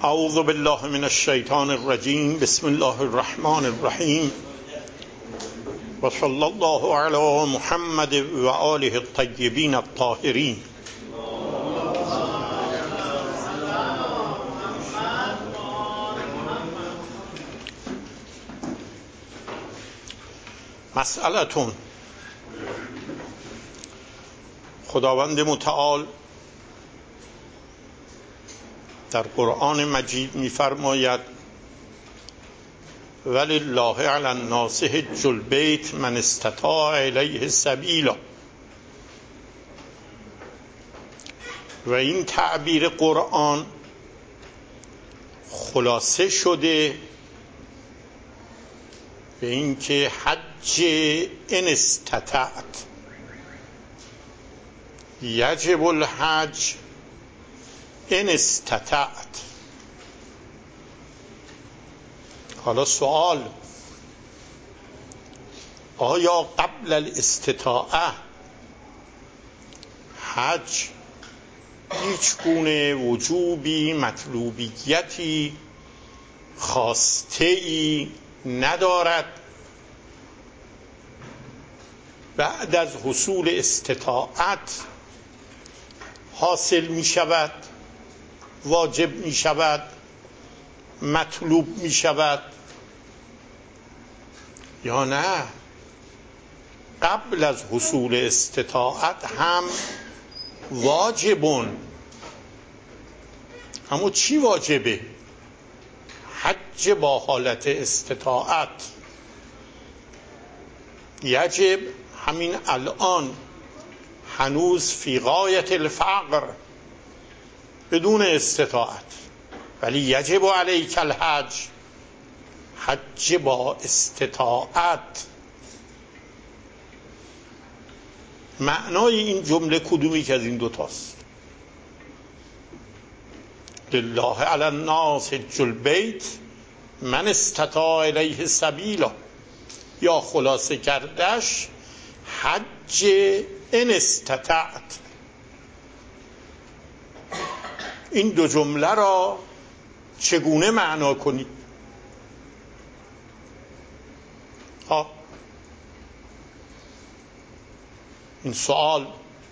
اعوذ بالله من الشیطان الرجیم. بسم الله الرحمن الرحیم و صلی الله علی محمد و آله الطیبین الطاهرین. مسئلتون، خداوند متعال در قرآن مجید می‌فرماید ولله علی الناس حج البیت من استطاع الیه سبیلا. و این تعبیر قرآن خلاصه شده به این که حج ان استطعت، یجب الحج ان استطعت. حالا سوال، آیا قبل الاستطاعه حج هیچ گونه وجوبی، مطلوبیتی، خواسته‌ای ندارد؟ بعد از حصول استطاعت حاصل می شود، واجب می شود، مطلوب می شود، یا نه قبل از حصول استطاعت هم واجبون؟ اما چی واجبه؟ حج با حالت استطاعت. یجب همین الان، هنوز فی غایت الفقر، بدون استطاعت، ولی یجب علیک الحج، حج با استطاعت. معنای این جمله کدومی که از این دوتاست؟ لله علی الناس حج البیت من استطاع الیه سبیلا، یا خلاصه کردش حج ان استطعت. این دو جمله را چگونه معنا کنید؟ این سوال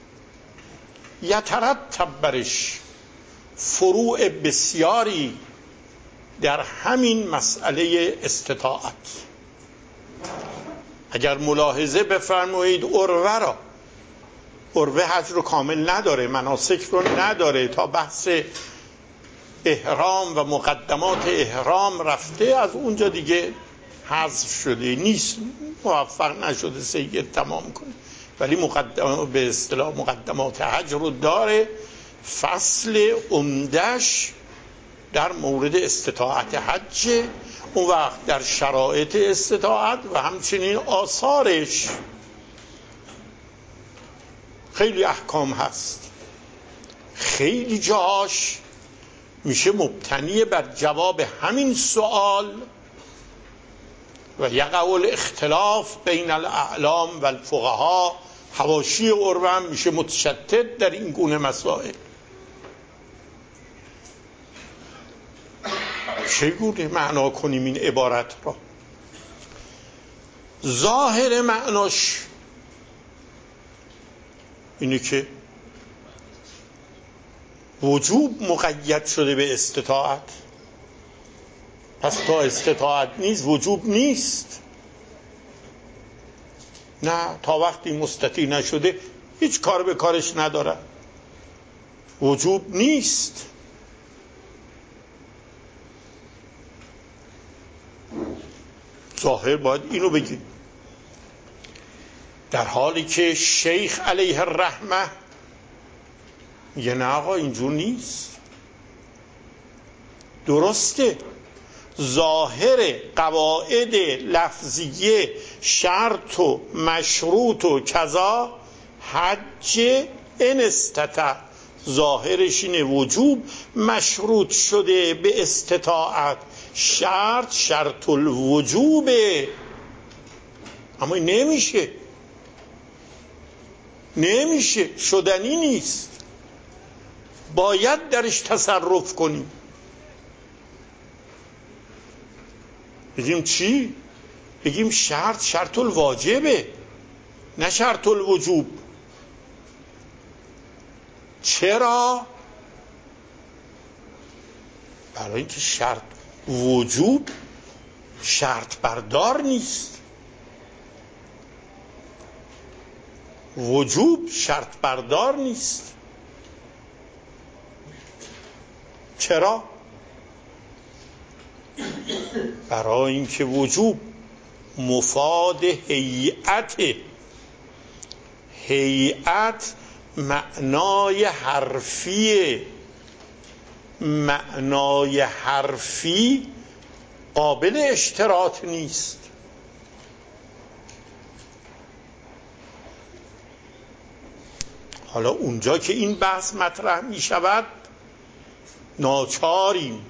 یترتب برش فروع بسیاری در همین مسئله استطاعت. اگر ملاحظه بفرمایید، عروه حج رو کامل نداره، مناسک رو نداره، تا بحث احرام و مقدمات احرام رفته، از اونجا دیگه حذف شده، نیست، موفق نشده سید تمام کنه، ولی به اصطلاح مقدمات حج رو داره. فصل عمدش در مورد استطاعت حج، اون وقت در شرایط استطاعت و همچنین آثارش خیلی احکام هست. خیلی جاش میشه مبتنی بر جواب همین سوال و یقع الاختلاف بین الاعلام و الفقها. حواشی عروه میشه متشتت در این گونه مسائل. چگونه معنا کنیم این عبارت را؟ ظاهر معناش اینه که وجوب مقید شده به استطاعت، پس تا استطاعت نیست وجوب نیست. نه، تا وقتی مستطیع نشده هیچ کار به کارش نداره، وجوب نیست. ظاهر باید اینو بگیم، در حالی که شیخ علیه الرحمه میگه نه آقا اینجور نیست. درسته ظاهر قواعد لفظیه شرط و مشروط و کذا حج ان استطاع، ظاهرش اینه وجوب مشروط شده به استطاعت، شرط الوجوبه. اما نمیشه، شدنی نیست، باید درش تصرف کنیم. بگیم چی؟ بگیم شرط الواجبه، نه شرط الوجوب. چرا؟ برای اینکه شرط وجوب شرط بردار نیست. وجوب شرط بردار نیست. چرا؟ برای اینکه وجوب مفاد هیئته. هیئت معنای حرفیه. معنای حرفی قابل اشتراط نیست. حالا اونجا که این بحث مطرح می شود ناچاریم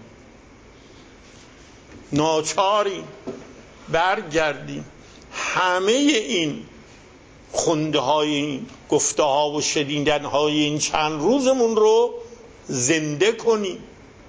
برگردیم همه این خونده های این گفته ها و شنیدن های این چند روزمون رو زنده کنیم.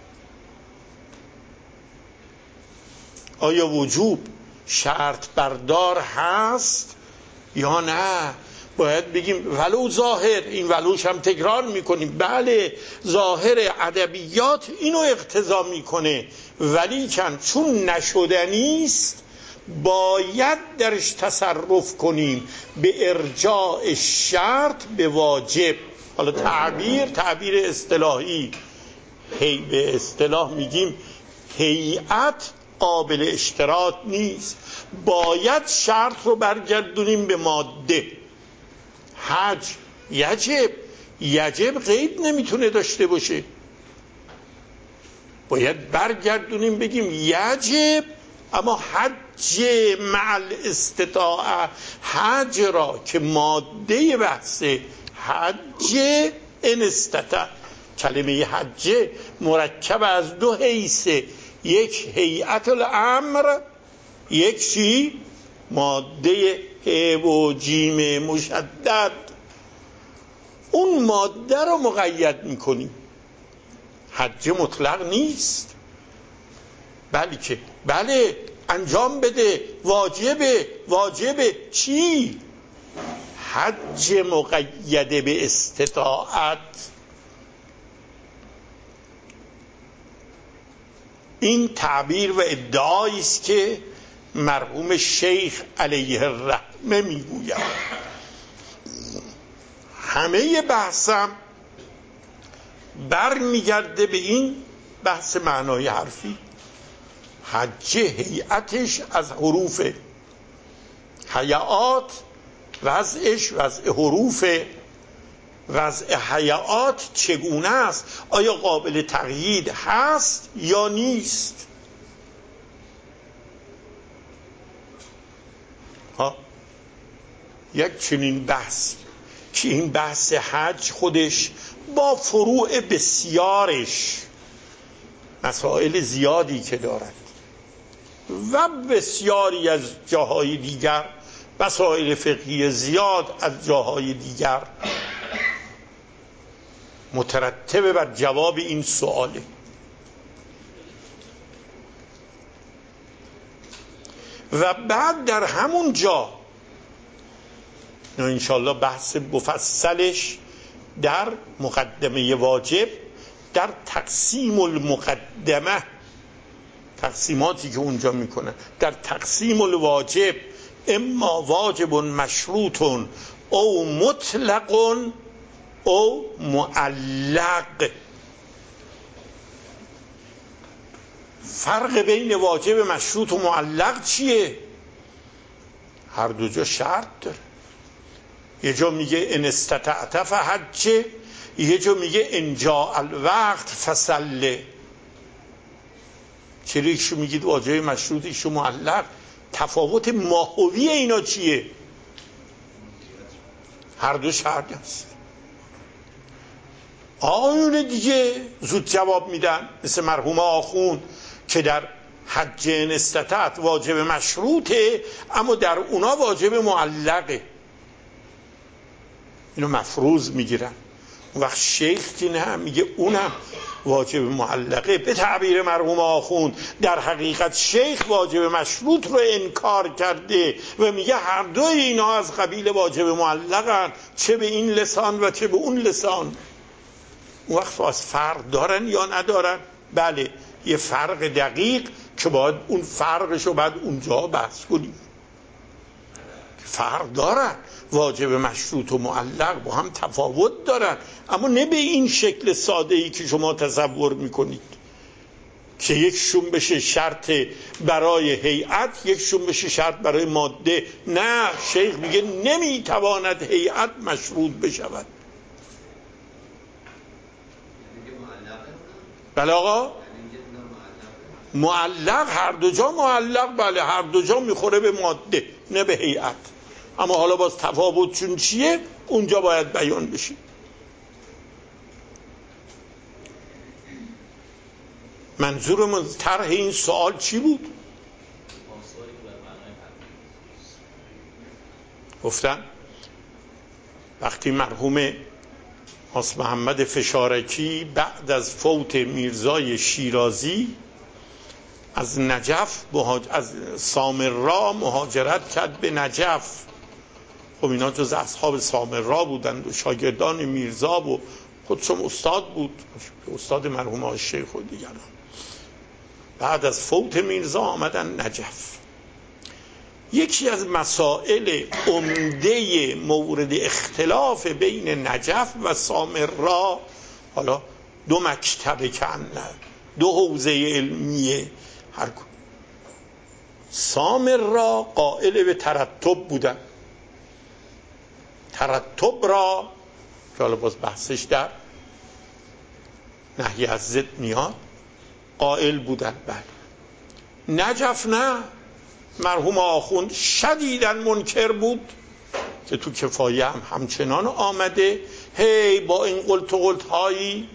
آیا وجوب شرط بردار هست یا نه؟ باید بگیم ولو ظاهر، این ولوش هم تکرار میکنیم، بله ظاهر ادبیات اینو اقتضا میکنه، ولی چون نشدنیست باید درش تصرف کنیم به ارجاع شرط به واجب. حالا تعبیر اصطلاحی، به اصطلاح میگیم هیئت قابل اشتراط نیست، باید شرط رو برگردونیم به ماده. حج یجب قید نمیتونه داشته باشه، باید برگردونیم بگیم یجب، اما حج مع الاستطاعه، حج را که ماده بحث حج ان استطاع. کلمه حج مرکب از دو حیثه، یک هیئت الامر، یک چی؟ ماده ه و جیم مشدد. اون ماده رو مقید میکنیم. حج مطلق نیست، بلکه بله انجام بده، واجبه چی؟ حج مقید به استطاعت. این تعبیر و ادعایی است که مرحوم شیخ علیه الرحمه میگوید. همه بحثم برمیگرده به این بحث معنای حرفی. حج هیئتش از حروف، هیئات وضعش وضع حروف، وضع هیئات چگونه است؟ آیا قابل تقیید هست یا نیست؟ یک چنین بحث که این بحث حج خودش با فروع بسیارش، مسائل زیادی که دارد و بسیاری از جاهای دیگر مسائل فقهی زیاد از جاهای دیگر مترتب بر جواب این سؤاله. و بعد در همون جا انشاءالله بحث مفصلش در مقدمه واجب، در تقسیم المقدمه، تقسیماتی که اونجا میکنه در تقسیم الواجب، اما واجب مشروط او مطلق او معلق. فرق بین واجب مشروط و معلق چیه؟ هر دو جا شرط داره. یه جا میگه ان استطعت فحج، یه جا میگه ان جاء الوقت فصل. چرا ایشو میگید واجب مشروط ایشو معلق؟ تفاوت ماهوی اینا چیه؟ هر دو شرط است. آقایون دیگه زود جواب میدن، مثل مرحوم آخوند که در حج ان استطعت واجب مشروطه، اما در اونا واجب معلقه. اینو مفروض میگیرن. اون وقت شیخ که نه، میگه اونم واجب معلقه. به تعبیر مرحوم آخوند در حقیقت شیخ واجب مشروط رو انکار کرده و میگه هر دو اینا از قبیل واجب معلقن، چه به این لسان و چه به اون لسان. اون وقت از فرق دارن یا ندارن؟ بله، یه فرق دقیق که باید اون فرقش رو بعد اونجا بحث کنیم. فرق دارن، واجب مشروط و معلق با هم تفاوت دارن، اما نه به این شکل ساده ای که شما تصور میکنید که یکشون بشه شرط برای هیئت، یکشون بشه شرط برای ماده. نه، شیخ میگه نمیتواند هیئت مشروط بشود. بله آقا، معلق هر دو جا معلق، بله هر دو جا میخوره به ماده نه به هیئت، اما حالا باز تفاوتشون چیه اونجا باید بیان بشه. منظورم از طرح این سوال چی بود؟ گفتن وقتی مرحوم آس محمد فشارکی بعد از فوت میرزای شیرازی از نجف از سامرا مهاجرت کرد به نجف. خب اینا جز اصحاب سامرا بودند و شاگردان میرزا و خودشم استاد بود، استاد مرحوم آقای شیخ و دیگران. بعد از فوت میرزا آمدن نجف. یکی از مسائل عمده مورد اختلاف بین نجف و سامرا، حالا دو مکتب کنه، دو حوزه علمیه، هر کدوم. سامرا قائل به ترتب بودن، ترتب را که حالا باز بحثش در نهی از ضد میاد قائل بودن. بله. نجف نه، مرحوم آخوند شدیداً منکر بود که تو کفایه هم همچنان آمده، هی با این قلت و قلت هایی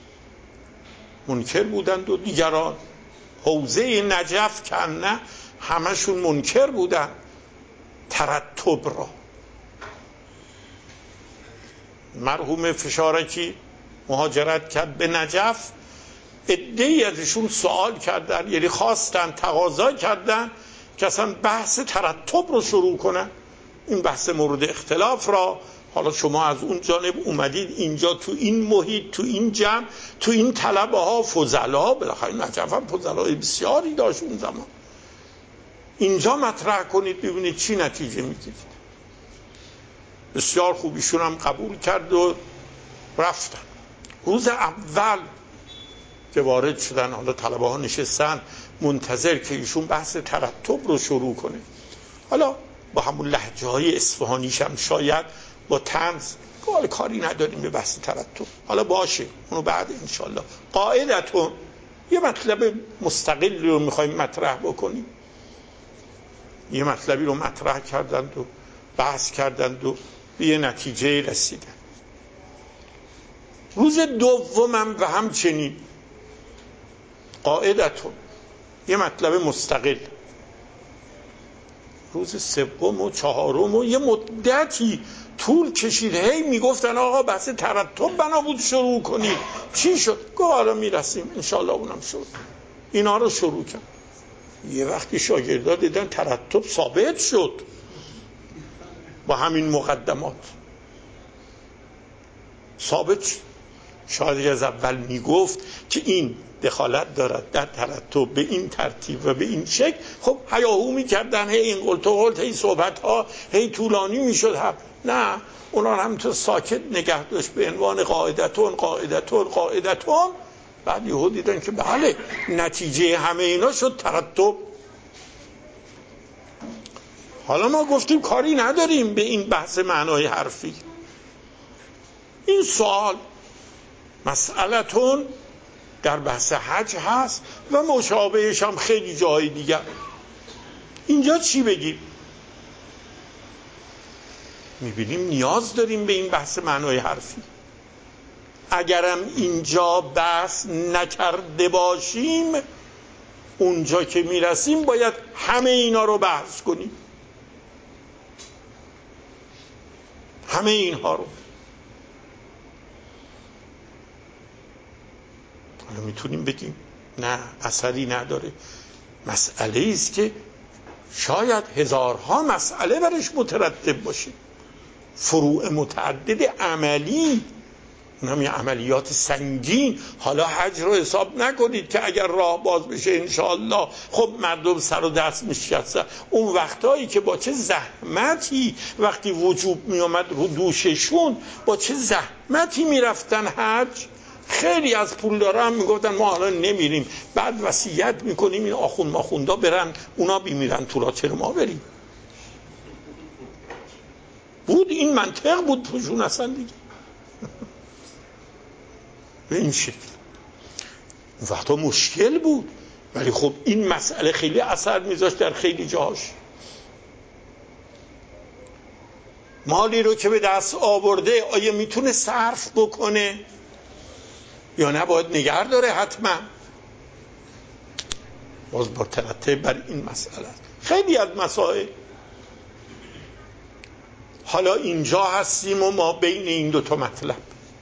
منکر بودند و دیگران حوزه نجف که نه همشون منکر بودن ترتب را. مرحوم فشارکی مهاجرت کرد به نجف، عده‌ای ازشون سوال کردن، یعنی خواستن تقاضا کردن که اصلا بحث ترتب رو شروع کنن، این بحث مورد اختلاف را. حالا شما از اون جانب اومدید اینجا تو این محیط، تو این جمع، تو این طلبه ها فضلا، بالاخره نجف هم فضلای بسیاری داشت اون زمان، اینجا مطرح کنید ببینید چی نتیجه میگیرید. بسیار خوبیشون هم قبول کرد و رفتن. روز اول که وارد شدن، حالا طلبه ها نشستن منتظر که ایشون بحث ترتب رو شروع کنه. حالا با همون لهجه های اصفهانیش هم شاید با طنز کاری نداریم به بحث ترتب، حالا باشه اونو بعد انشالله. قاعدتون یه مطلب مستقلی رو میخوایم مطرح بکنیم، یه مطلبی رو مطرح کردند و بحث کردند و به یه نتیجه رسیدن. روز دومم و همچنین قاعدتون یه مطلب مستقل. روز سوم و چهارم و یه مدتی طول کشید، هی میگفتن آقا بحث ترتب بنا بود شروع کنید. چی شد؟ گفت حالا میرسیم انشالله اونم شد. اینا رو شروع کرد. یه وقتی شاگردان دیدن ترتب ثابت شد با همین مقدمات ثابت شد. شاید از اول میگفت که این دخالت دارد در ترتب به این ترتیب و به این شکل، خب هیاهو میکردن، هی این قلت و قلت، هی صحبت ها هی طولانی میشد. هم نه، اونا هم تو ساکت نگه داشت به عنوان قاعدتون قاعدتون قاعدتون. بعد یهو دیدن که بله نتیجه همه اینا شد ترتب. حالا ما گفتیم کاری نداریم به این بحث معنای حرفی. این سوال مسئلتون در بحث حج هست و مشابهش هم خیلی جای دیگر. اینجا چی بگیم؟ میبینیم نیاز داریم به این بحث معنای حرفی. اگرم اینجا بحث نکرده باشیم، اونجا که میرسیم باید همه اینا رو بحث کنیم، همه اینها رو. حالا میتونیم بگیم نه اثری نداره. مسئله است که شاید هزارها مسئله برش مترتب باشه، فروع متعدد عملی، اونم یه عملیات سنگین. حالا حج رو حساب نکنید که اگر راه باز بشه انشاءالله خب مردم سر و دست میشستن. اون وقتایی که با چه زحمتی وقتی وجوب میامد رو دوششون، با چه زحمتی میرفتن حج. خیلی از پولدارا هم میگفتن ما حالا نمیریم، بعد وصیت میکنیم این آخوند ماخوندا برن اونا بیمیرن تو، چرا ما بریم؟ بود این منطق بود توشون اصلا دیگه به این شکل. اون وقتا مشکل بود، ولی خب این مسئله خیلی اثر میذاشت در خیلی جاهاش. مالی رو که به دست آورده آیا میتونه صرف بکنه یا نباید نگه داره؟ حتما باز مترتب بر این مسئله خیلی از مسائل. حالا اینجا هستیم و ما بین این دو تا مطلب.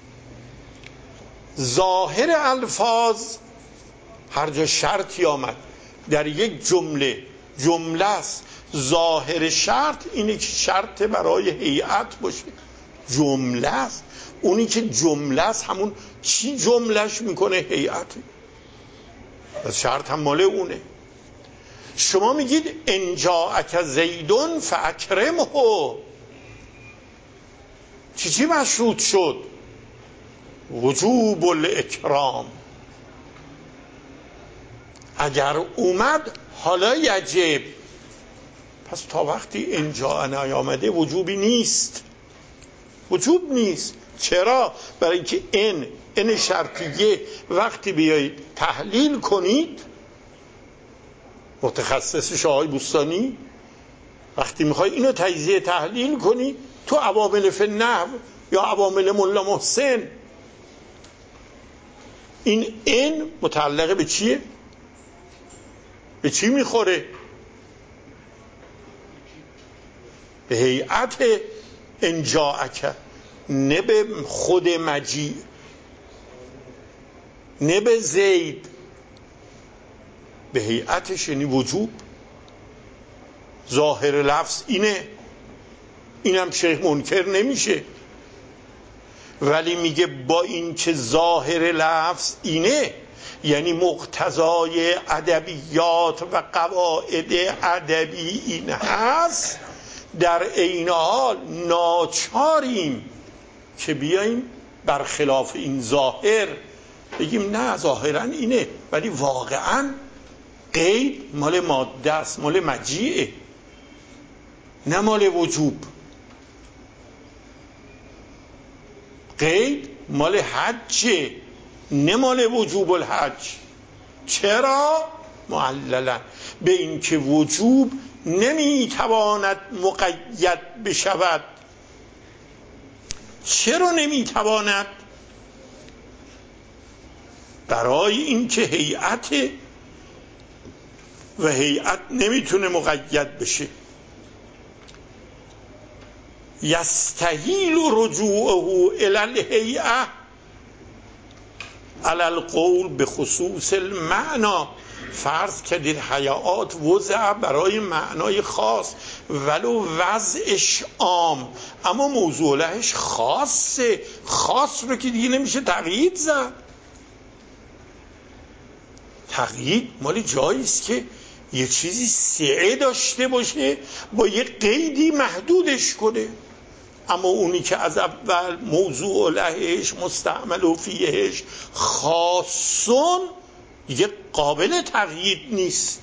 ظاهر الفاظ هر جا شرطی آمد در یک جمله است، ظاهر شرط اینه که شرط برای هیئت باشه، جمله است. اونی که جمله است همون چی جملهش میکنه؟ هیئت. شرط هم مال اونه. شما میگید ان جاءک زیدون فاکرمه، چی مشروط شد؟ وجوب الاکرام. اگر اومد حالا یجب. پس تا وقتی ان جاء نیامده وجوبی نیست، وجوب نیست. چرا؟ برای اینکه ان شرطیه وقتی بیایید تحلیل کنید، متخصص آقای بوستانی وقتی میخوای اینو تجزیه تحلیل کنی تو عوامل فی النحو یا عوامل ملا محسن، این متعلقه به چیه؟ به چی میخوره؟ به هیئت ان جاءک، نه به خود مجیء، نه به زید، به هیئتش، یعنی وجوب. ظاهر لفظ اینم شیخ منکر نمیشه، ولی میگه با این که ظاهر لفظ اینه، یعنی مقتضای ادبیات و قواعد ادبی این هست، در عین حال ناچاریم که بیاییم برخلاف این ظاهر بگیم نه ظاهرا اینه، ولی واقعا قید مال ماده است، مال مجیئه، نه مال وجوب. قید مال حجه، نه مال وجوب الحج. چرا؟ معللا به این که وجوب نمیتواند مقید بشود. چرا نمیتواند؟ برای این که هیئت و هیئت نمیتونه مقید بشه. یستحیل رجوعه الی الهیئه علی القول به خصوص المعنا. فرض کردید هیئات وضع برای معنای خاص، ولو وضعش عام، اما موضوع لهش خاصه. خاص رو که دیگه نمیشه تقیید زد. تقیید مال جایی است که یه چیزی سعه داشته باشه با یه قیدی محدودش کنه، اما اونی که از اول موضوع لهش مستعمل و فیهش خاصون یه قابل تقیید نیست.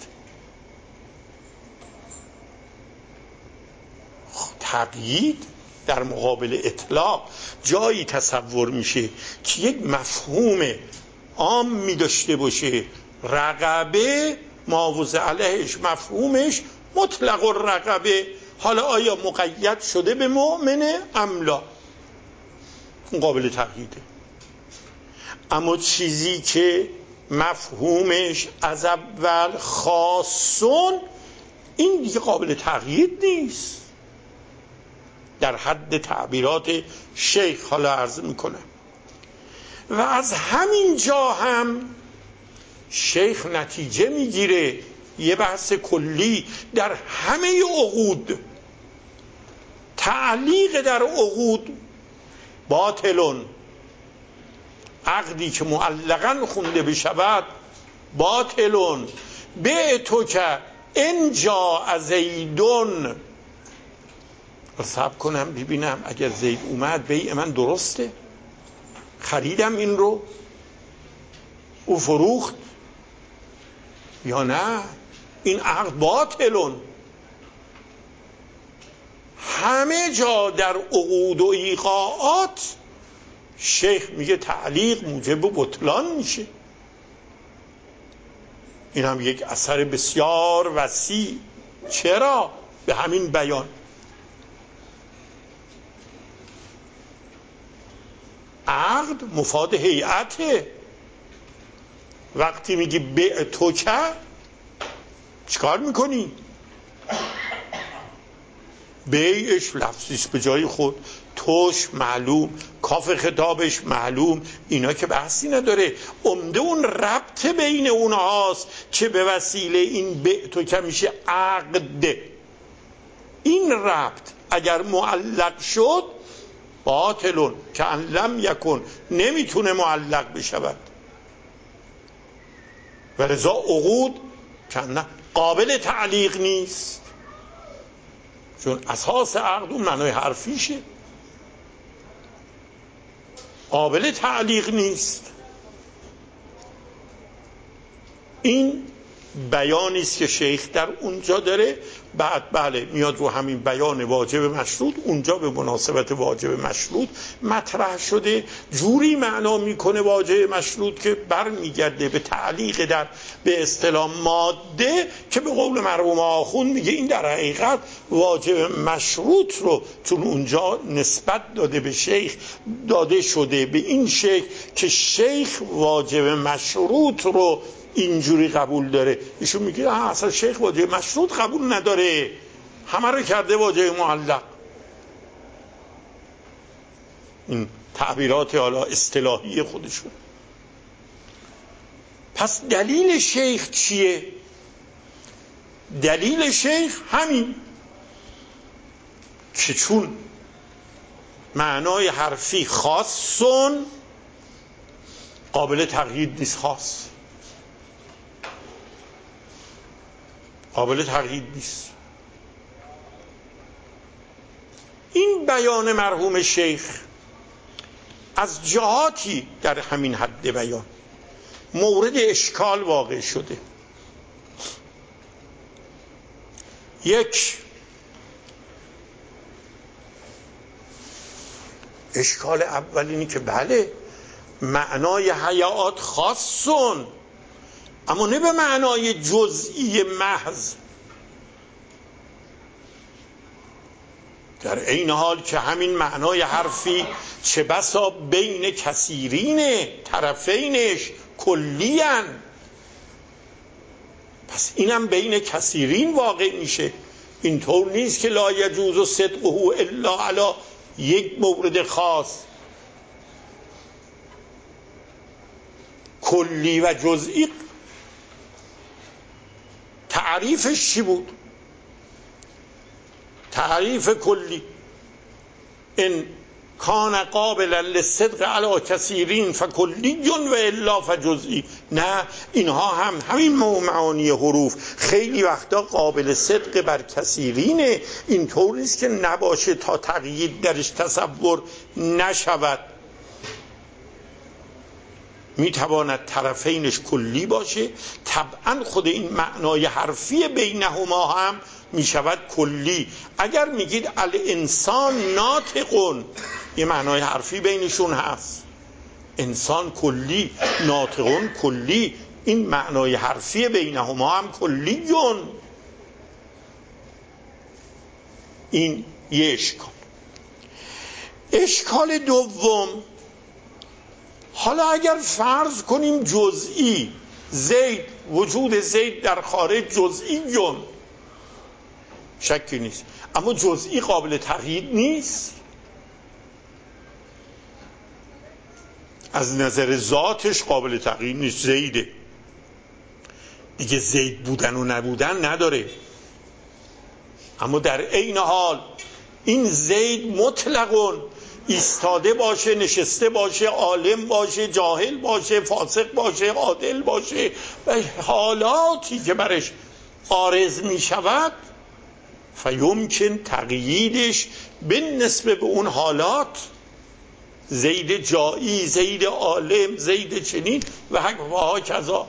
تقیید در مقابل اطلاق جایی تصور میشه که یک مفهوم عام می داشته باشه، رقبه ماوضع علیهش مفهومش مطلق الرقبه، حالا آیا مقید شده به مؤمنه ام لا، اون قابل تقییده. اما چیزی که مفهومش از اول خاصون، این دیگه قابل تقیید نیست. در حد تعبیرات شیخ حالا عرض میکنه و از همین جا هم شیخ نتیجه میگیره یه بحث کلی در همه عقود. تعلیق در عقود باطلون، عقدی که معلقاً خونده بشود باطلون. بعتو که انجا زیدون، صبر کنم ببینم اگر زید اومد بیع من درسته، خریدم این رو، او فروخت یا نه، این عقد باطلون. همه جا در عقود و ایقاعات شیخ میگه تعلیق موجب بطلان میشه. این هم یک اثر بسیار وسیع. چرا؟ به همین بیان. عقد مفاد هیئته. وقتی میگی بیع تو که چیکار میکنی؟ بیعش لفظیش به جای خود، توش معلوم، کاف خطابش معلوم، اینا که بحثی نداره. عمده اون ربط بین اونهاست که به وسیله این بیع تو که میشه عقد. این ربط اگر معلق شد باطلون، که ان لم یکن، نمیتونه معلق بشود. و لذا عقود قابل تعلیق نیست، چون اساس عقد اون معنای حرفیشه، قابل تعلیق نیست. این بیانی است که شیخ در اونجا داره. بعد بله میاد رو همین بیان واجب مشروط، اونجا به مناسبت واجب مشروط مطرح شده، جوری معنا میکنه واجب مشروط که برمیگرده به تعلیق در به اصطلاح ماده، که به قول مرحوم آخوند میگه این در حقیقت واجب مشروط رو چون اونجا نسبت داده به شیخ، داده شده به این شیخ که شیخ واجب مشروط رو اینجوری قبول داره. ایشون میگه اصلا شیخ واجب مشروط قبول نداره، همه رو کرده واجب معلق. این تعبیرات حالا اصطلاحی خودشون. پس دلیل شیخ چیه؟ دلیل شیخ همین که چون معنای حرفی خاصون قابل تقیید نیست، خاص قابل تقیید نیست. این بیان مرحوم شیخ از جهاتی در همین حد بیان مورد اشکال واقع شده. یک، اشکال اول اینی که بله معنای حیات خاصون، اما نه به معنای جزئی محض. در این حال که همین معنای حرفی چه بسا بین کثیرین طرفینش کلیاً، پس اینم بین کثیرین واقع میشه. اینطور نیست که لا یجوز صدقه الا علی یک مورد خاص. کلی و جزئی تعریفش چی بود؟ تعریف کلی ان کان قابلا للصدق علی کثیرین فکلی و الا فجزئی. نه، اینها هم همین معانی حروف خیلی وقتا قابل صدق بر کثیرینه، اینطور نیست که نباشه تا تقیید درش تصور نشود. میتواند طرفینش کلی باشه، طبعا خود این معنای حرفی بینهما هم میشود کلی. اگر میگید الانسان ناطقون، یه معنای حرفی بینشون هست، انسان کلی، ناطقون کلی، این معنای حرفی بینهما هم کلیون. این یه اشکال. اشکال دوم، حالا اگر فرض کنیم جزئی زید، وجود زید در خارج جزئیون، شکی نیست، اما جزئی قابل تقیید نیست. از نظر ذاتش قابل تغییر نیست، زیده دیگه، زید بودن و نبودن نداره. اما در عین حال این زید مطلقاً ایستاده باشه، نشسته باشه، عالم باشه، جاهل باشه، فاسق باشه، عادل باشه، و حالاتی که برش عارض می شود فیمکن تقییدش بالنسبه به اون حالات، زید جایی، زید عالم، زید چنین و ها کذا.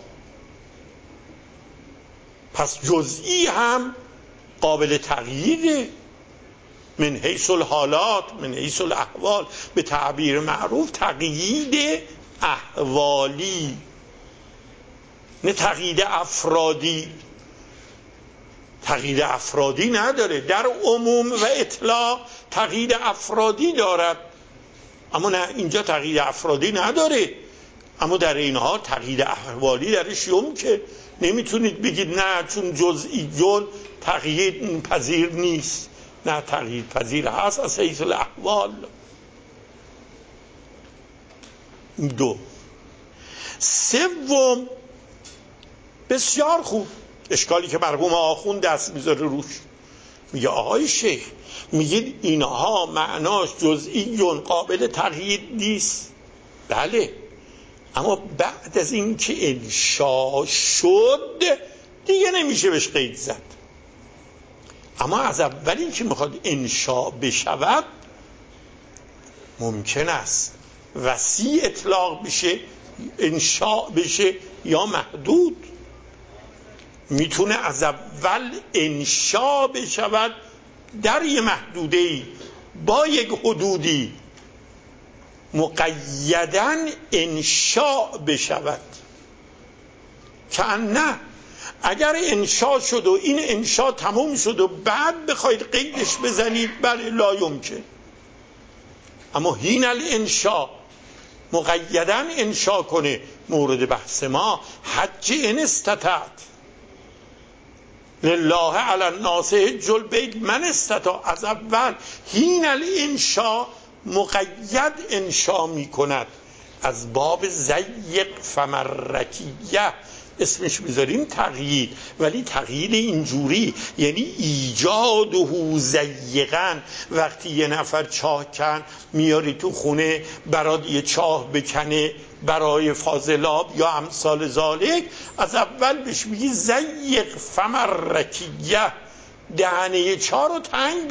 پس جزئی هم قابل تغییره من حیث الحالات، من حیث الاحوال، به تعبیر معروف تقیید احوالی، نه تقیید افرادی. تقیید افرادی نداره، در عموم و اطلاق تقیید افرادی دارد، اما نه اینجا تقیید افرادی نداره. اما در اینها تقیید احوالی درش که نمیتونید بگید نه چون جزئی تقیید پذیر نیست، نه تقیید پذیر هست از حیث الاحوال. دو. سوم، بسیار خوب، اشکالی که مرحوم آخوند دست میذاره روش، میگه آقای شیخ میگید اینها معناش جزئی قابل تغییر نیست. بله، اما بعد از این که انشا شد دیگه نمیشه بهش قید زد. اما از اولی که میخواد انشا بشود ممکن است وسیع اطلاق بشه، انشا بشه یا محدود. میتونه از اول انشا بشود در یه محدوده‌ای با یک حدودی، مقیداً انشا بشود. که نه اگر انشا شد و این انشا تموم شد و بعد بخواید قیدش بزنید، بله لا یمکن. اما هین الانشا مقیداً انشا کنه، مورد بحث ما حج ان استطعت لله علی الناس حج البیت من استطاع. از اول هین الانشا مقید انشا می کند، از باب زیق فمرکیه اسمش میذاریم تقیید، ولی تقیید اینجوری یعنی ایجاده زیقن. وقتی یه نفر چاه کن میاری تو خونه برای یه چاه بکنه برای فاضلاب یا امثال ذالک، از اول بهش میگی زیق فمرکیه، دهنه چاه رو تنگ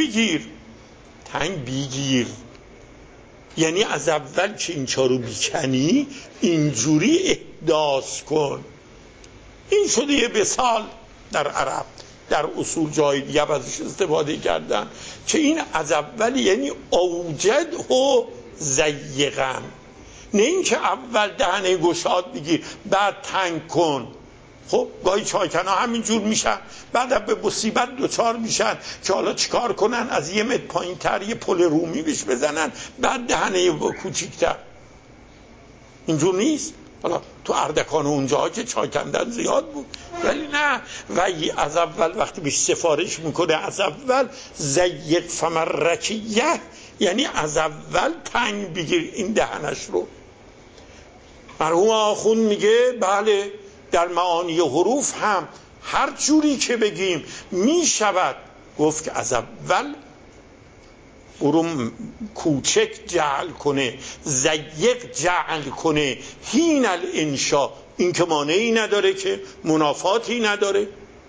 بگیر، یعنی از اول که این چاه رو بیکنی اینجوری احداث کن. این شده یه مثال در عرب، در اصول جای دیگه ازش استفاده کردن که این از اول یعنی اوجد و زیقن، نه این که اول دهنه گشاد بگیر بعد تنگ کن. خب گاهی چایکنا همینجور میشن، بعد به مصیبت دوچار میشن که حالا چیکار کنن، از یه متر پایین تر یه پل رومی بهش بزنن بعد دهنه کوچیکتر. اینجور نیست. حالا تو اردکان اونجا که چای کندن زیاد بود، ولی نه، و از اول وقتی بهش سفارش میکنه از اول زیق فمرکیه یعنی از اول تنگ بگیر این دهنش رو. مرحوم آخوند میگه بله در معانی حروف هم هر جوری که بگیم میشود گفت که از اول برو کوچک جعل کنه، زیق جعل کنه، هین الانشا. این که مانعی نداره، که منافاتی نداره،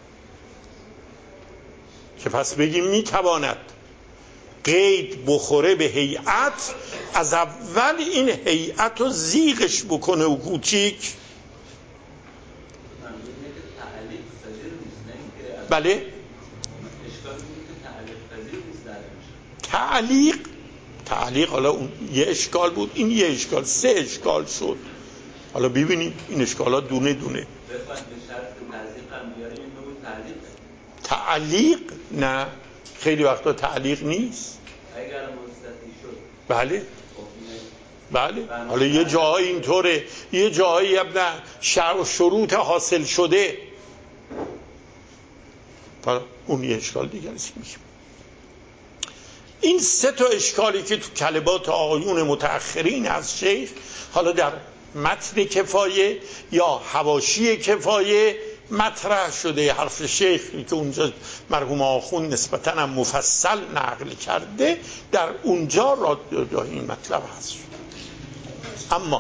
که پس بگیم میتواند قید بخوره به هیئت، از اول این هیئت رو زیغش بکنه و کوچیک. بله تعلیق حالا اون یه اشکال بود، این یه اشکال، سه اشکال شد. حالا ببینید این اشکالات دونه دونه. تعلیق نه، خیلی وقتا تعلیق نیست. اگر مستطیع شد بله حالا یه جایی اینطوره، یه جایی نه شروط حاصل شده، حالا اون یه اشکال دیگه است. این سه تا اشکالی که تو کلمات آقایون متأخرین از شیخ، حالا در متن کفایه یا حواشی کفایه مطرح شده، حرف شیخ که اونجا مرحوم آخوند نسبتاً هم مفصل نقل کرده، در اونجا را این مطلب هست شد. اما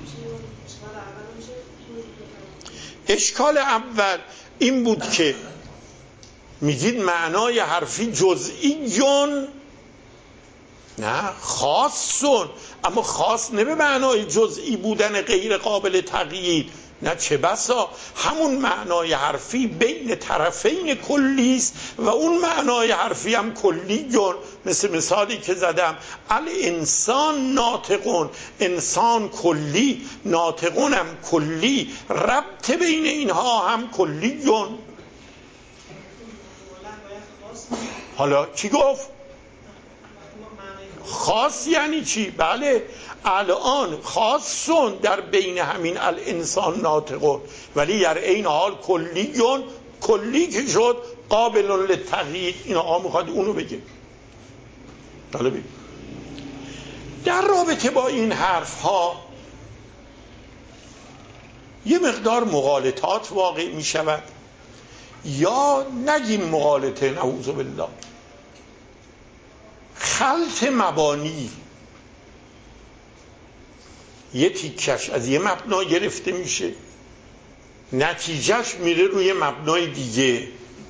اشکال اول این بود که میگید معنای حرفی جزئیون نه خاصون، اما خاص نه به معنای جزئی بودن غیر قابل تغییر، نه چه بسا همون معنای حرفی بین طرفین کلی است و اون معنای حرفی هم کلیون. مثل مثالی که زدم الانسان ناطقون، انسان کلی، ناطقون هم کلی، ربط بین اینها هم کلیون. حالا کی گفت؟ خاص یعنی چی؟ بله الان خاصون در بین همین الانسان ناطقون، ولی در این حال کلیون، کلی که شد قابل للتغییر. این آقا میخواد اونو بگه. حالا بگه در رابطه با این حرف ها یه مقدار مغالطات واقع می شود، یا نگیم مغالطه، نعوذ بالله، خلط مبانی. یه تیکش از یه مبنا گرفته میشه، نتیجهش میره روی مبنای دیگه.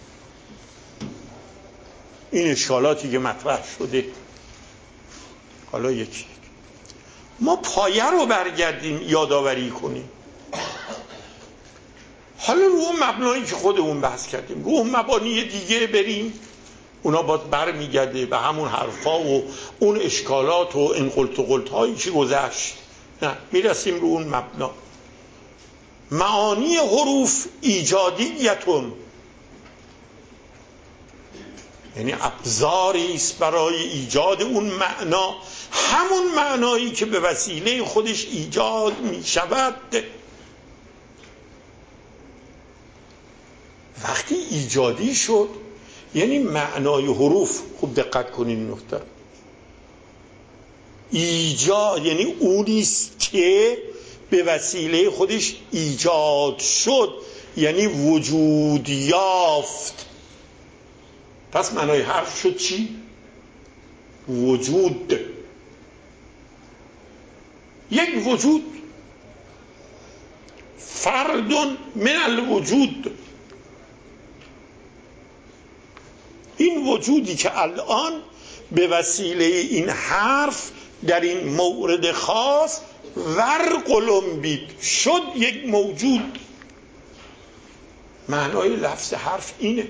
این اشکالاتی که مطرح شده. حالا یکی ما پایه رو برگردیم یادآوری کنیم، حالا رو اون مبنایی که خودمون بحث کردیم رو اون مبانی دیگه بریم، اونا باز بر میگرده به همون حرفا و اون اشکالات و این قلت و قلت هایی که گذشت. نه، میرسیم رو اون مبنا. معانی حروف ایجادیتون، یعنی ابزاری است برای ایجاد اون معنا، همون معنایی که به وسیله خودش ایجاد می شود. وقتی ایجادی شد یعنی معنای حروف، خوب دقت کنید این نکته، ایجاد یعنی اونیست که به وسیله خودش ایجاد شد، یعنی وجود یافت. پس معنای حرف شد چی؟ وجود. یک وجود، فرد من الوجود. این وجودی که الان به وسیله این حرف در این مورد خاص ورقلمبید شد یک موجود. معنای لفظ حرف اینه.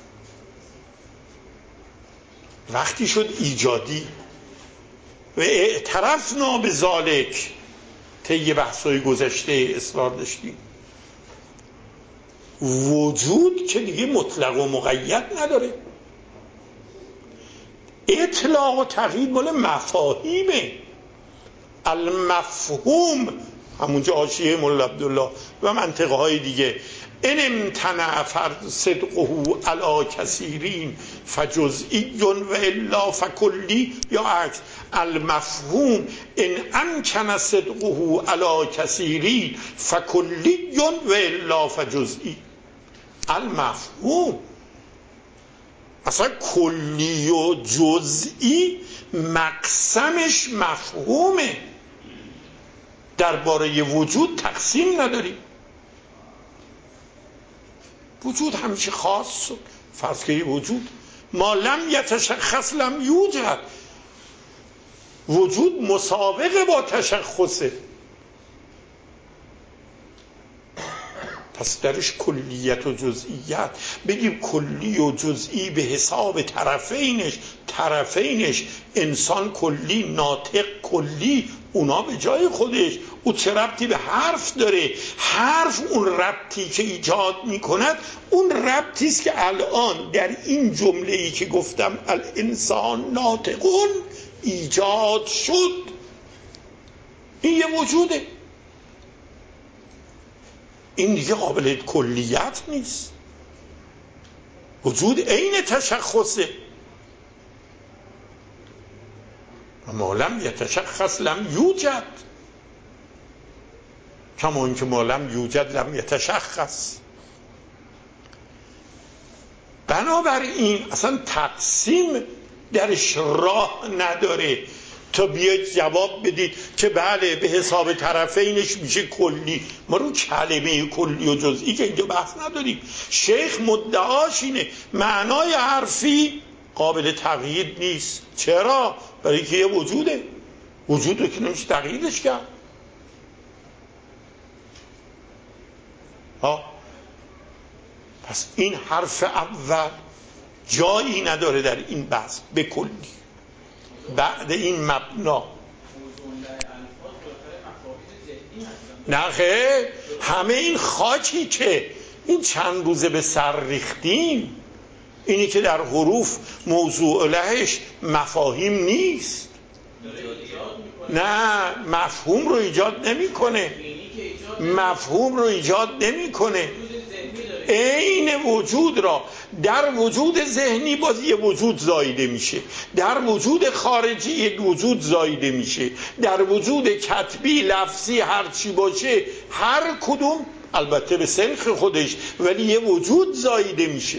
وقتی شد ایجادی و اعترفنا به ذالک، طی بحث‌های گذشته اصرار داشتیم، وجود که دیگه مطلق و مقید نداره. اطلاق و تقیید مال مفاهیمه. المفهوم همونجا حاشیه مولا عبدالله و منطقه های دیگه، ان امتنع فرد صدقه علی کثیرین فجزئی و الا فکلی، یا عکس المفهوم ان امکن صدقه علی کثیرین فکلی و الا فجزئی. المفهوم اصلا کلی و جزئی مقسمش مفهومه. درباره وجود تقسیم نداریم. وجود همیشه خاص، فرض که وجود ما لم یتشخص لم یوجد، وجود مسابقه با تشخصه. پس درش کلیت و جزئیت. بگیم کلی و جزئی به حساب طرفینش انسان کلی، ناطق کلی، اونا به جای خودش. او چه ربطی به حرف داره؟ حرف اون ربطی که ایجاد میکند اون ربطی است که الان در این جمله‌ای که گفتم الانسان ناطقون ایجاد شد. این یه وجوده، این دیگه قابل کلیت نیست. وجود عین تشخصه. ما لم یتشخص لم یوجد، کما اینکه ما لم یوجد لم یتشخص. بنابراین اصلا تقسیم درش راه نداره تا بیاید جواب بدید که بله به حساب طرفینش میشه کلی. ما رو کلمه کلی و جزئی که اینجا بحث نداریم. شیخ مدعاش اینه معنای حرفی قابل تغییر نیست. چرا؟ برای که یه وجوده، وجود رو که نمیشه تغییرش کرد. پس این حرف اول جایی نداره در این بحث به کلی. بعد این مبنا نه خیر، همه این خاکی که این چند روزه به سر ریختیم، اینی که در حروف موضوع لهش مفاهیم نیست، نه مفهوم رو ایجاد نمیکنه، مفهوم رو ایجاد نمیکنه. عین وجود را در وجود ذهنی باز یه وجود زایده میشه، در وجود خارجی یک وجود زایده میشه، در وجود کتبی لفظی هر چی باشه هر کدوم البته به سنخ خودش ولی یه وجود زایده میشه.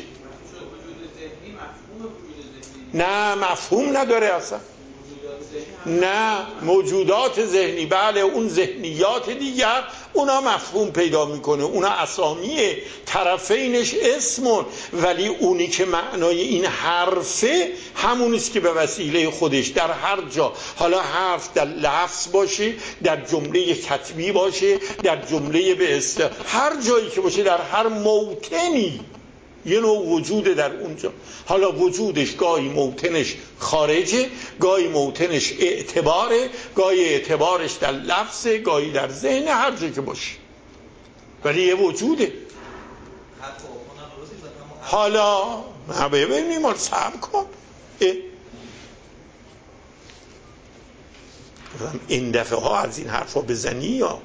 نه مفهوم نداره اصلا. نه موجودات ذهنی بله اون ذهنیات دیگر اونا مفهوم پیدا میکنه، اونا اسامیه، طرفینش اسمون، ولی اونی که معنای این حرفه همونیست که به وسیله خودش در هر جا، حالا حرف در لفظ باشه، در جمله کتبی باشه، در جمله به اصطلاح هر جایی که باشه، در هر موطنی یه نوع وجوده در اونجا. حالا وجودش گاهی موطنش خارجه، گاهی موطنش اعتباره، گاهی اعتبارش در لفظه، گاهی در ذهن، هر جایی که باشه ولی یه وجوده. حالا ما ببینیم ما صبر کن این دفعه ها از این حرفا بزنی یا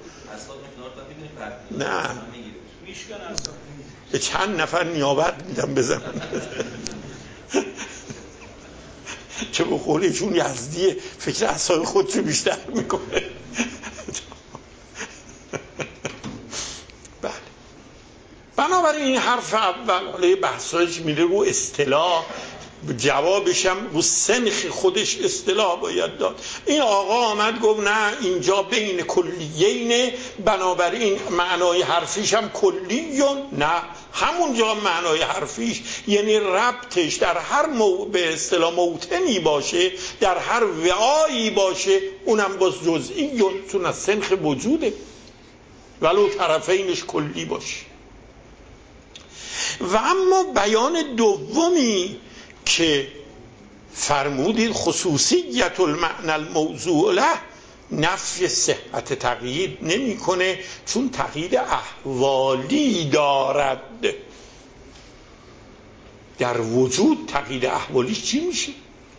نه به چند نفر نیابت میدم بزنن چه بخوره چون یزدیه فکر اصحاب خود رو بیشتر میکنه. بله بنابراین این حرف اول حالا بحثایش میره رو اصطلاح، جوابش هم رو سنخ خودش اصطلاح باید داد. این آقا آمد گفت نه اینجا بین کلیینه، بنابراین معنای حرفیش هم کلیون. نه همونجا معنای حرفیش یعنی ربطش در هر به اصطلاح موطنی باشه، در هر وعایی باشه، اونم باز جزئیون چون از سنخ وجوده ولو طرفینش کلی باشه. و اما بیان دومی که فرمودید خصوصیت المعنی الموضوع له نفی صحت تقیید نمی کنه چون تقیید احوالی دارد. در وجود تقیید احوالیش چی میشه؟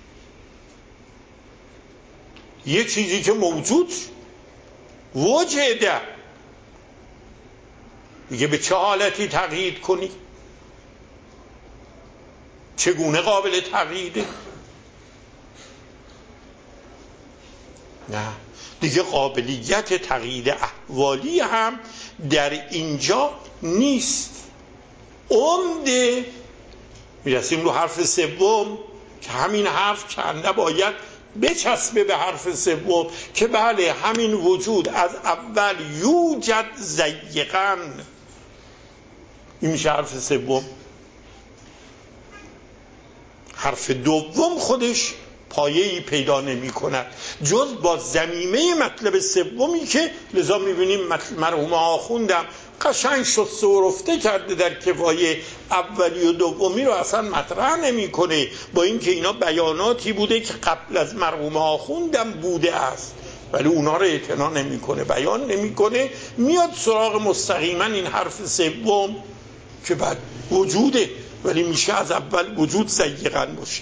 یه چیزی که موجود وجده دیگه به چه حالتی تقیید کنی؟ چگونه قابل تقییده؟ نه دیگه قابلیت تقیید احوالی هم در اینجا نیست. عمده میرسیم رو حرف سوم که همین حرف چنده باید بچسبه به حرف سوم که بله همین وجود از اول یوجد ضیقاً. این میشه حرف سوم. حرف دوم خودش پایه‌ای پیدا نمی کند جز با ضمیمه مطلب سومی که لذا می‌بینیم مرحوم آخوندم قشنگ شسته و رفته کرده در کفایه اولی و دومی رو اصلا مطرح نمی‌کنه، با اینکه اینا بیاناتی بوده که قبل از مرحوم آخوندم بوده است ولی اونا رو اعتنا نمی‌کنه، بیان نمی‌کنه، میاد سراغ مستقیما این حرف سوم که بعد وجوده ولی میشه از اول وجود ضیقاً باشه.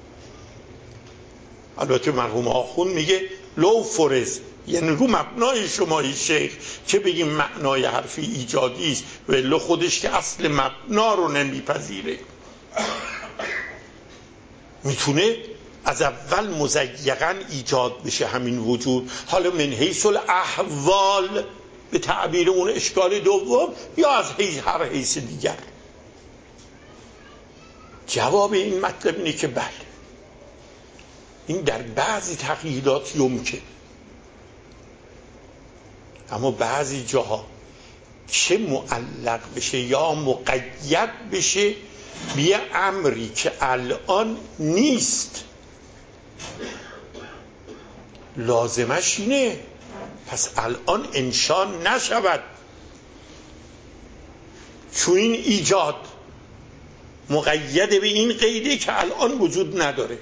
البته مرحوم آخوند میگه لو فرض، یعنی رو مبنای شمای شیخ که بگیم معنای حرفی ایجادی است ولی خودش که اصل مبنا رو نمیپذیره، میتونه از اول مزیقاً ایجاد بشه همین وجود، حالا من حیث الاحوال به تعبیر اون اشکال دوم یا از هر حیث دیگر. جواب این مطلب اینه که بله، این در بعضی تقییدات یمکن، اما بعضی جاها چه معلق بشه یا مقید بشه به یه امری که الان نیست، لازمش اینه پس الان انشا نشود، چون این ایجاد مقید به این قیده که الان وجود نداره،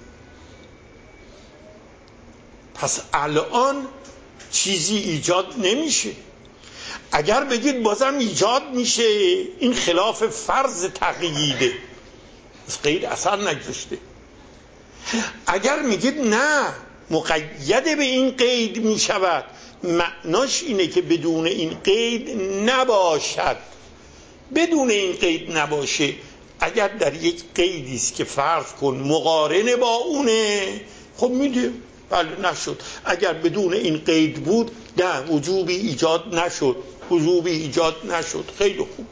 پس الان چیزی ایجاد نمیشه. اگر بگید بازم ایجاد میشه، این خلاف فرض تقییده، از قید اثر نگذاشته. اگر میگید نه مقید به این قید میشود، معناش اینه که بدون این قید نباشد. بدون این قید نباشه، اگر در یک قیدی است که فرض کن مقارنه با اونه، خب میده بله نشد. اگر بدون این قید بود نه، وجوبی ایجاد نشد، وجوبی ایجاد نشد، خیلی خوب.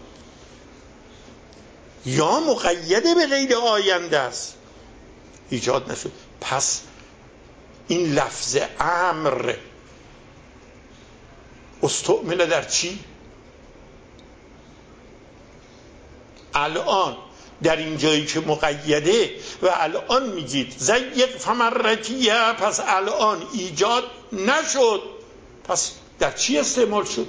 یا مقیده به قید آینده است، ایجاد نشد، پس این لفظ امر استعمل در چی؟ الان در این جایی که مقیده و الان میگید زیق فمرتیه، پس الان ایجاد نشد، پس در چی استعمال شد؟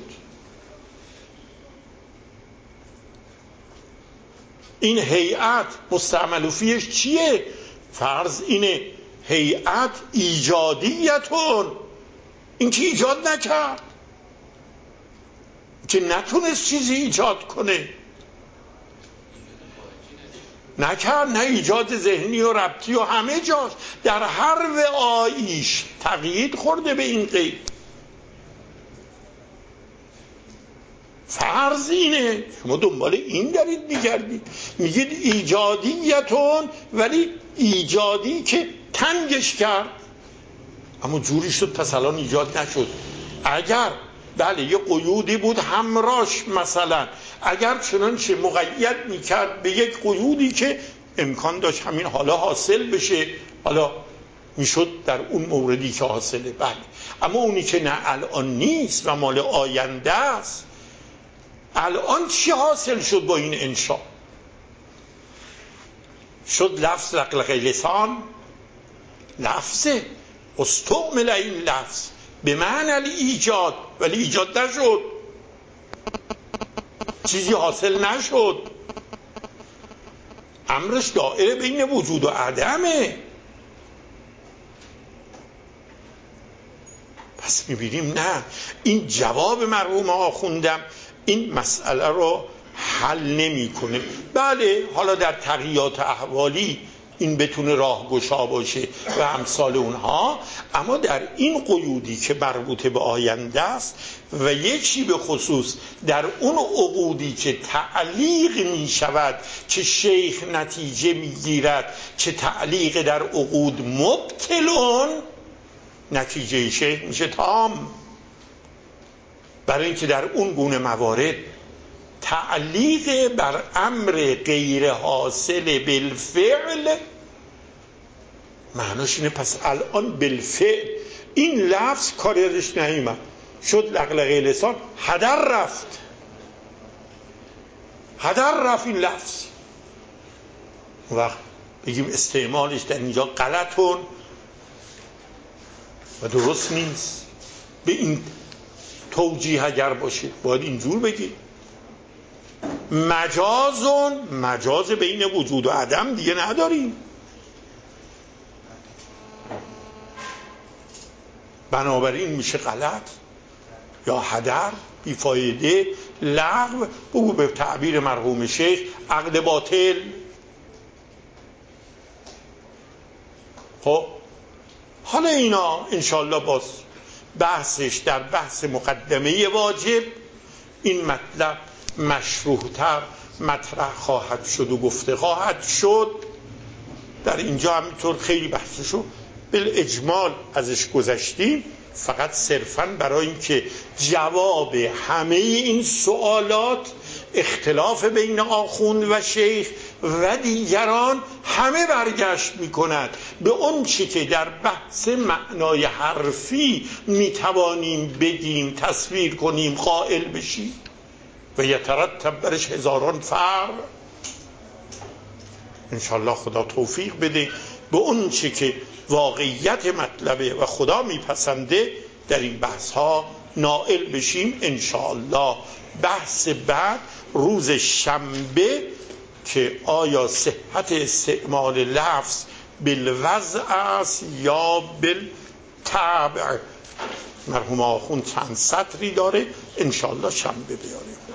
این هیئت مستعمل فیش چیه؟ فرض اینه هیئت ایجادیتون، این که ایجاد نکرد، که نتونست چیزی ایجاد کنه، نکرد، نه ایجاد ذهنی و ربطی و همه جاش در هر وعایش تقیید خورده به این قید. فرض اینه شما دنبال این دارید میگردید، میگید ایجادیتون، ولی ایجادی که تنگش کرد، اما جوری شد پس الان ایجاد نشد. اگر بله یه قیودی بود همراش، مثلا اگر چنانچه مقید میکرد به یک قیودی که امکان داشت همین حالا حاصل بشه، حالا میشد در اون موردی که حاصله، بله. اما اونی که نه الان نیست و مال آینده است، الان چی حاصل شد با این انشاء؟ شد لفظ لقلقه لسان، لفظه استعمل این لفظ به معنی ایجاد، ولی ایجاد نشد، چیزی حاصل نشد، امرش دائره بین وجود و عدمه. پس میبینیم نه، این جواب مرحوم آخوندم این مسئله رو حل نمی کنه. بله حالا در تغییرات احوالی این بتونه راهگشا باشه و امثال اونها، اما در این قیودی که مربوط به آینده است و یکی به خصوص در اون عقودی که تعلیق می شود که شیخ نتیجه می گیرد که تعلیق در عقود مبطلون، نتیجه شیخ میشه تام، برای اینکه در اون گونه موارد تعلیق بر امر غیر حاصل بالفعل معناش اینه پس الان بالفعل این لفظ کاری ازش نیامد، شد لقلقه لسان، هدر رفت، هدر رفت این لفظ. وقت بگیم استعمالش در اینجا غلطون و درست نیست، به این توجیه اگر باشه باید اینجور بگیم مجاز بین وجود و عدم دیگه نداریم، بنابراین میشه غلط یا هدر، بیفایده، لغو، بگو به تعبیر مرحوم شیخ عقد باطل. خب حالا اینا انشالله باز بحثش در بحث مقدمه واجب این مطلب مشروح‌تر مطرح خواهد شد و گفته خواهد شد. در اینجا همینطور خیلی بحثشو بالاجمال ازش گذشتیم، فقط صرفاً برای اینکه جواب همه این سوالات، اختلاف بین آخوند و شیخ و دیگران، همه برگشت می‌کند به اون چی که در بحث معنای حرفی میتوانیم بگیم، تصویر کنیم، قائل بشیم و یترتب برش هزاران فرع. انشالله خدا توفیق بده به اون چی که واقعیت مطلبه و خدا میپسنده در این بحث ها نائل بشیم انشالله. بحث بعد روز شنبه که آیا صحت استعمال لفظ بالوضع است یا بالتبع، مرحوم آخوند چند سطری داره، انشالله شنبه بیاریم.